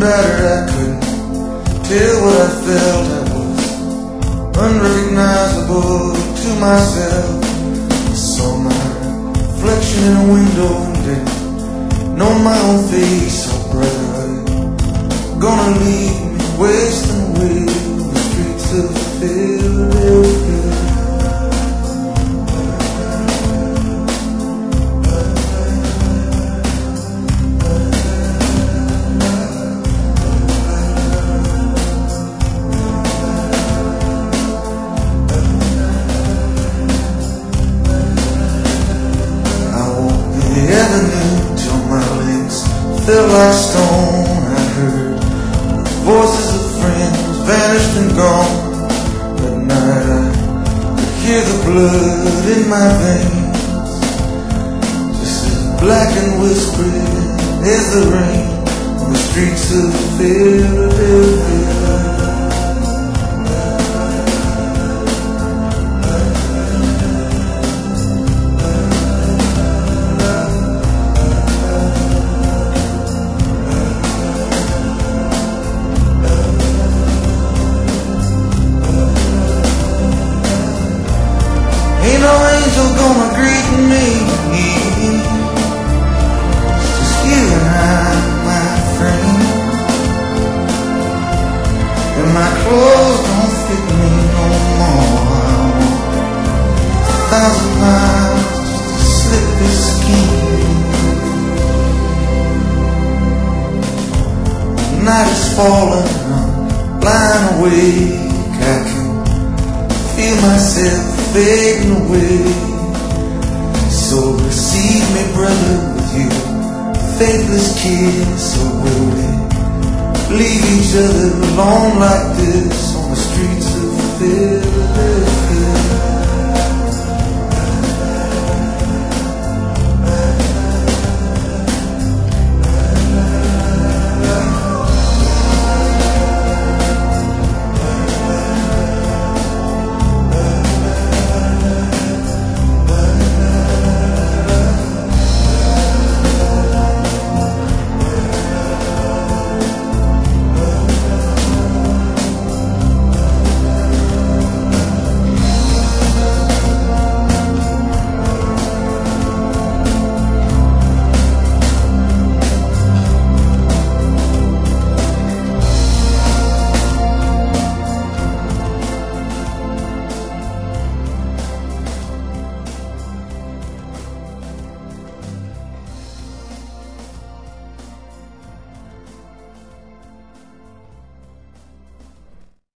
about it, I couldn't tell what I felt. I was unrecognizable to myself. I saw my reflection in a window and didn't know my own face. Oh brother, are you gonna leave me wasting away on the streets of Philadelphia? Felt like stone. I heard voices of friends vanished and gone. That night I could hear the blood in my veins, just as black and whispering as the rain on the streets of Philadelphia. Ain't no angel gonna greet me, just you and I, my friend. And my clothes don't fit me no more. I want 1,000 miles just to slip this skin. The night is falling, I'm blind awake. I can feel myself fading away. So receive me, brother, with you faithless kiss. Or will we leave each other alone like this on the streets of Philadelphia?